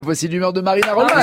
Voici l'humeur de Marina Rollman.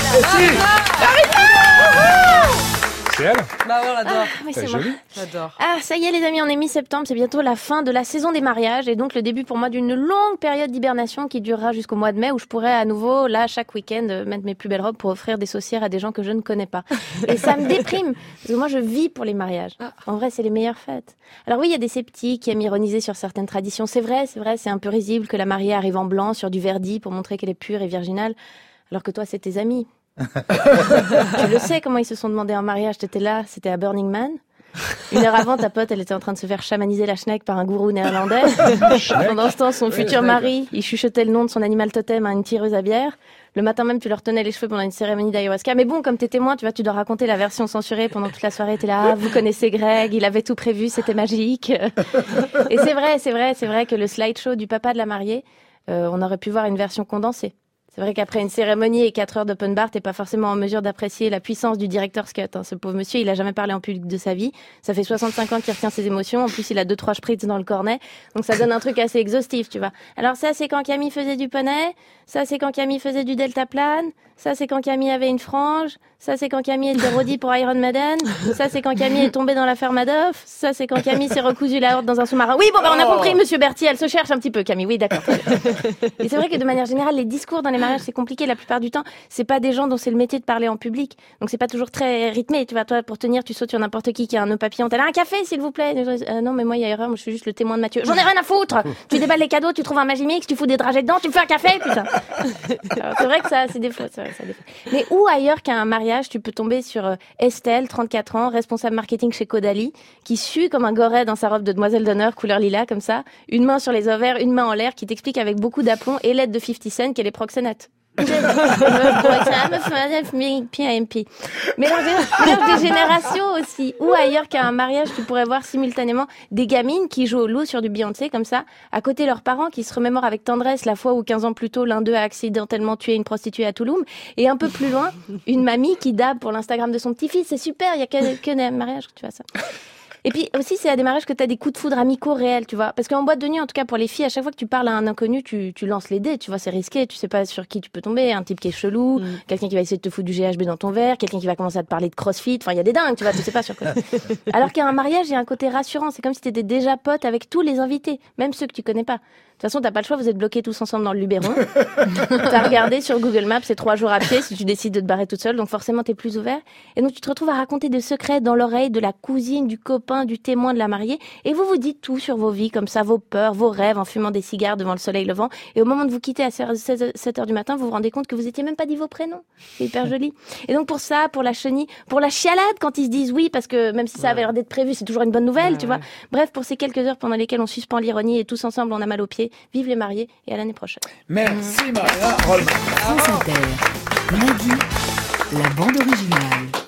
C'est elle? Bah ouais, on l'adore. Oui, C'est c'est moi. joli. J'adore. Ah, ça y est les amis, on est mi-septembre, c'est bientôt la fin de la saison des mariages et donc le début pour moi d'une longue période d'hibernation qui durera jusqu'au mois de mai où je pourrai à nouveau, là, chaque week-end, mettre mes plus belles robes pour offrir des saucières à des gens que je ne connais pas. Et ça me déprime, parce que moi je vis pour les mariages. En vrai, c'est les meilleures fêtes. Alors oui, il y a des sceptiques qui aiment ironiser sur certaines traditions. C'est vrai, c'est un peu risible que la mariée arrive en blanc sur du verdi pour montrer qu'elle est pure et virginale, alors que toi, c'est tes amis. Tu le sais comment ils se sont demandé en mariage, t'étais là, c'était à Burning Man. Une heure avant, ta pote, elle était en train de se faire chamaniser la schneck par un gourou néerlandais. Pendant ce temps, son futur mari, il chuchotait le nom de son animal totem à une tireuse à bière. Le matin même, tu leur tenais les cheveux pendant une cérémonie d'ayahuasca. Mais bon, comme t'es témoin, tu vois, tu dois raconter la version censurée pendant toute la soirée. T'es là, ah, vous connaissez Greg, il avait tout prévu, c'était magique. Et c'est vrai que le slideshow du papa de la mariée, on aurait pu voir une version condensée. C'est vrai qu'après une cérémonie et 4 heures d'open bar, t'es pas forcément en mesure d'apprécier la puissance du director's cut. Ce pauvre monsieur, il a jamais parlé en public de sa vie. Ça fait 65 ans qu'il retient ses émotions. En plus, il a 2-3 spritz dans le cornet. Donc ça donne un truc assez exhaustif, tu vois. Alors ça, c'est quand Camille faisait du poney. Ça, c'est quand Camille faisait du deltaplane. Ça, c'est quand Camille avait une frange. Ça, c'est quand Camille était rodie pour Iron Maiden. Ça, c'est quand Camille est tombée dans l'affaire Madoff. Ça, c'est quand Camille s'est recousu la horte dans un sous-marin. Oui, bon, on a compris, monsieur Berthier. Elle se cherche un petit peu, Camille. Oui, d'accord. Et c'est vrai que de manière générale, les discours dans les mariages, c'est compliqué. La plupart du temps, c'est pas des gens dont c'est le métier de parler en public. Donc, c'est pas toujours très rythmé. Tu vois, toi, pour tenir, tu sautes sur n'importe qui a un nœud papillon. T'as là un café, s'il vous plaît. Non, mais moi, il y a erreur. Moi, je suis juste le témoin de Mathieu. J'en ai rien à foutre. Tu déballes les cadeaux, tu trouves un Magimix, tu fous des dragées dedans, tu me fais un café, putain. Alors, c'est vrai que ça, c'est des fautes. Mais où ailleurs qu'à un mariage, tu peux tomber sur Estelle, 34 ans, responsable marketing chez Caudalie, qui sue comme un goret dans sa robe de demoiselle d'honneur, couleur lilas, comme ça, une main sur les ovaires, une main en l'air, qui t'explique avec beaucoup d'aplomb et l'aide de 50 Cent qu'elle est proxénète. Mais mélange des générations aussi. Ou ailleurs qu'à un mariage, tu pourrais voir simultanément des gamines qui jouent au loup sur du Beyoncé, comme ça, à côté leurs parents qui se remémorent avec tendresse la fois où 15 ans plus tôt, l'un d'eux a accidentellement tué une prostituée à Touloum. Et un peu plus loin, une mamie qui dabe pour l'Instagram de son petit-fils. C'est super, il y a que des mariages que tu vois ça. Et puis aussi, c'est à des mariages que tu as des coups de foudre amicaux réels, tu vois. Parce qu'en boîte de nuit, en tout cas pour les filles, à chaque fois que tu parles à un inconnu, tu lances les dés, tu vois, c'est risqué, tu sais pas sur qui tu peux tomber. Un type qui est chelou, quelqu'un qui va essayer de te foutre du GHB dans ton verre, quelqu'un qui va commencer à te parler de crossfit, enfin il y a des dingues, tu vois, tu sais pas sur quoi. Alors qu'à un mariage, il y a un côté rassurant, c'est comme si t'étais déjà pote avec tous les invités, même ceux que tu connais pas. De toute façon, t'as pas le choix, vous êtes bloqués tous ensemble dans le Luberon. T'as regardé sur Google Maps, c'est 3 jours à pied si tu décides de te barrer toute seule, donc forcément t'es plus ouvert. Et donc tu te retrouves à raconter des secrets dans l'oreille de la cousine, du copain, du témoin de la mariée, et vous vous dites tout sur vos vies, comme ça, vos peurs, vos rêves, en fumant des cigares devant le soleil levant. Et au moment de vous quitter à 7 heures du matin, vous vous rendez compte que vous étiez même pas dit vos prénoms. C'est hyper joli. Et donc pour ça, pour la chenille, pour la chialade quand ils se disent oui, parce que même si ça avait l'air d'être prévu, c'est toujours une bonne nouvelle, tu vois. Bref, pour ces quelques heures pendant lesquelles on suspend l'ironie et tous ensemble on a mal aux pieds, vive les mariés et à l'année prochaine. Merci Marina Rollman. France Inter. Maggie, la bande originale.